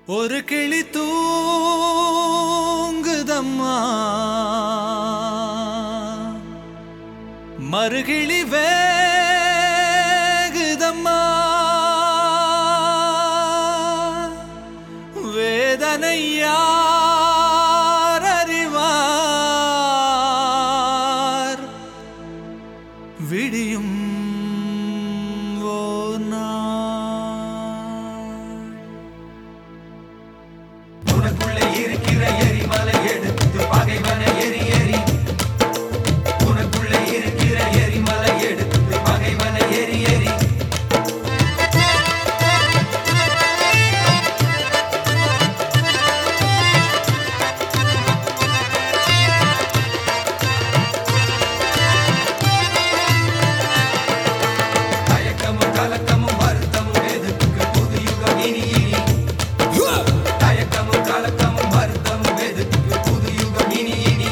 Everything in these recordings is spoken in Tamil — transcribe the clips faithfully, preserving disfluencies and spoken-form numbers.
ஒரு கிளி தூங்குதம்மா, மறுகிளி வேகுதம்மா, வேதனை யார் அறிவார், விடியும் இருக்கிற எரிமலை எடுத்து பகைவனை எரி எரி. உனக்குள்ள இருக்கிற எரிமலை எடுத்து பகைவனை எரி எரி. தயக்கமும் கலக்கமும் வருத்தமும் எதுக்கு புது யுகம் இனி இனி. தயக்கமும் கலக்கமும் வருத்தமும் எதுக்கு புது யுகம் இனி இனி.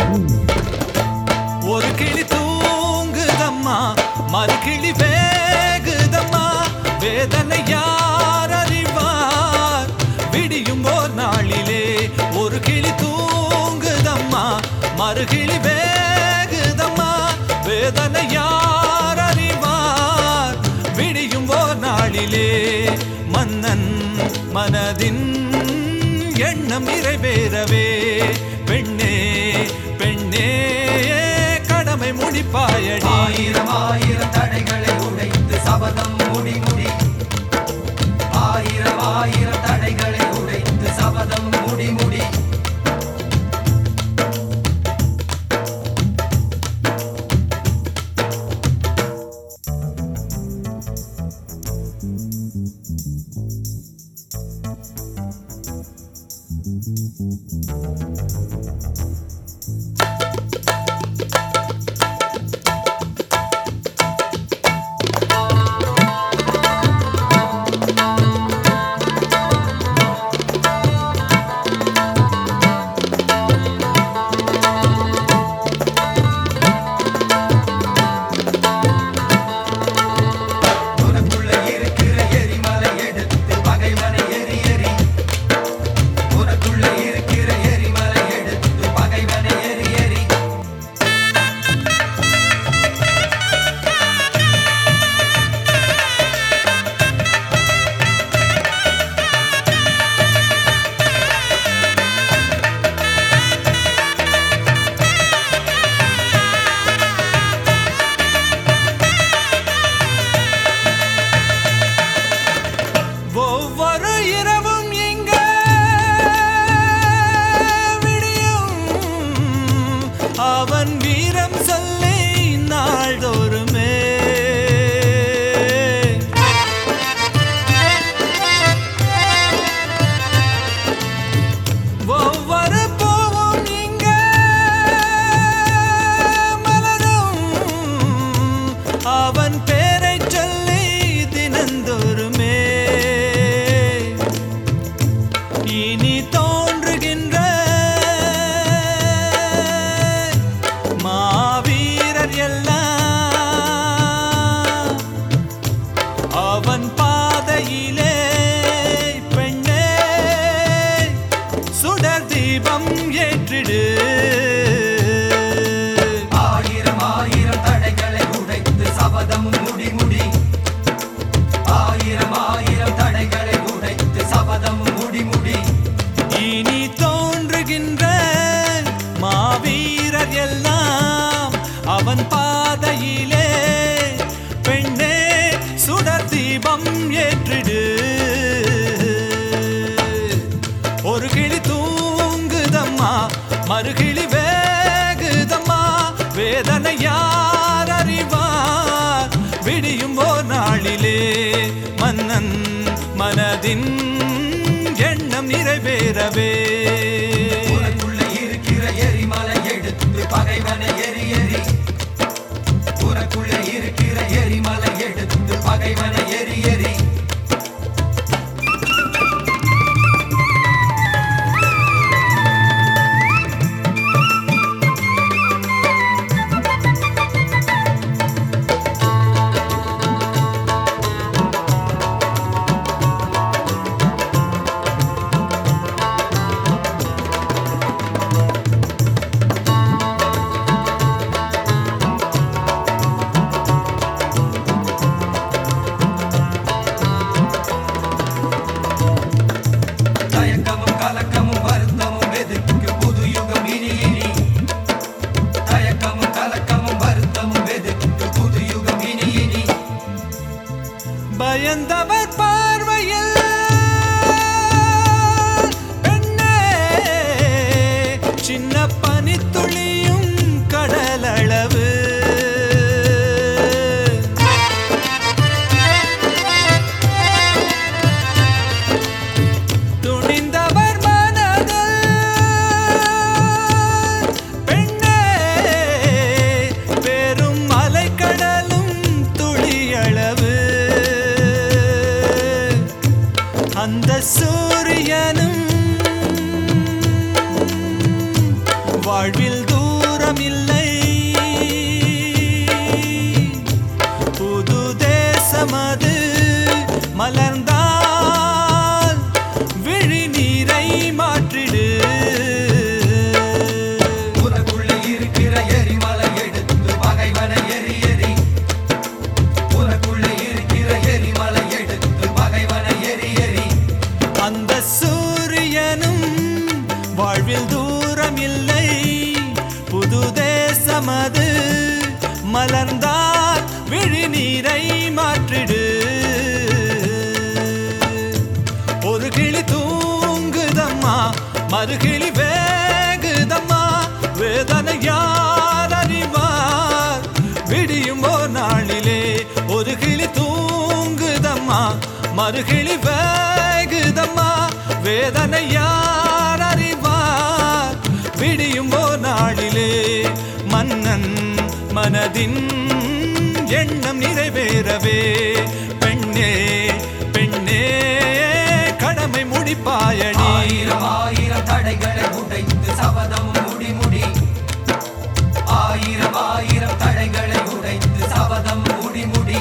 ஒரு கிளி தூங்குதம்மா, மறுகிளி வேகுதம்மா, வேதனை யார் அறிவார், விடியும் ஓர் நாளிலே. ஒரு கிளி தூங்குதம்மா, மறுகிளி வேகுதம்மா, வேதனை யார் அறிவார், விடியும் ஓர் நாளிலே. மன்னன் மனதின் எண்ணம் நிறைவேறவே பெண்ணே பெண்ணே கடமை முடிப்பாயடி. ஆயிரம் ஆயிரம் தடைகளை உடைத்து சபதம் முடி முடி. ஆயிரம் ஆயிரம் தடைகளை உடைத்து சபதம் முடி முடி. ஒவ்வொரு இரவும் இங்க விடியும், அவன் வீரம் சொல்லி நாள்தோறுமே. ஒவ்வொரு பூவும் இங்க மலரும், அவன் பேரை சொல்லி தினந்தோறுமே. இனி தோன்றுகின்ற மாவீரர் எல்லாம் அவன் பாதையிலே பெண்ணே சுடர் தீபம் ஏற்றிடு. ஆயிரம் ஆயிரம் தடைகளை உடைத்து சபதம் முடி முடி. ஆயிரம் ஆயிரம் தடைகளை உடைத்து சபதம் முடி முடி. இனி தோன்றுகின்ற மாவீரர் எல்லாம் அவன் பாதையிலே பெண்ணே சுடர் தீபம் ஏற்றிடு. ஒரு கிளி தூங்குதம்மா, மறுகிளி வேகுதம்மா, வேதனை யார் அறிவார், விடியும் ஓர் நாளிலே. மன்னன் மனதின் எண்ணம் நிறைவேறவே உனக்குள்ள இருக்கிற எரிமலை எடுத்து பகைவனை எரி எரி. உனக்குள்ள இருக்கிற எரிமலை எடுத்து பகைவனை எரி எரி. சூரியனும் வாழ்வில் தூரம் இல்லை, புது தேசமது மலர்ந்தால் விழி நீரை மாற்றிடு. உனக்குள்ள இருக்கிற எரிமலை எடுத்து பகைவனை எரி எரி. உனக்குள்ள இருக்கிற எரிமலை எடுத்து பகைவனை எரி எரி. அந்த சூரியனும் வாழ்வில் தூரம் இல்லை, புது தேசமது மலர்ந்தால் விழி நீரை மாற்றிடு. ஒரு கிளி தூங்குதம்மா, மறுகிளி வேகுதம்மா, வேதனை யார் அறிவார் விடியும் ஓர் நாளிலே. ஒரு கிளி தூங்குதம்மா, மறுகிளி வேகுதம்மா, வேதனை யார் அறிவார் விடியும் ஓர் நாளிலே. மன்னன் மனதின் எண்ணம் நிறைவேறவே பெண்ணே பெண்ணே கடமை முடிப்பாயடி. ஆயிரம் ஆயிரம் தடைகளை உடைத்து சபதம் முடி முடி. ஆயிரம் ஆயிரம் தடைகளை உடைத்து சபதம் முடி முடி.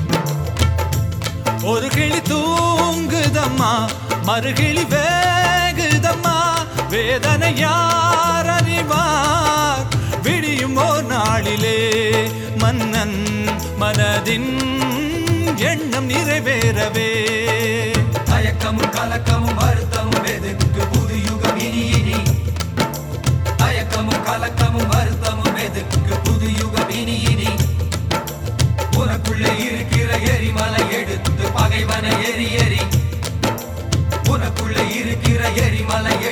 ஒரு கிளி தூங்குதம்மா, மறுகிளி வேகுதம்மா, வேதனை யார் அறிவார் விடியும் ஓர் நாளிலே. மன்னன் மனதின் எண்ணம் நிறைவேறவே தயக்கமும் கலக்கமும் வருத்தமும் எதுக்கு புது யுகம் இனி இனி. தயக்கமும் கலக்கமும் வருத்தமும் எதுக்கு புது யுகம் இனி இனி. உனக்குள்ளே இருக்கிற எரிமலை எடுத்து பகைவனை எரி எரி. உனக்குள்ளே இருக்கிற எரிமலை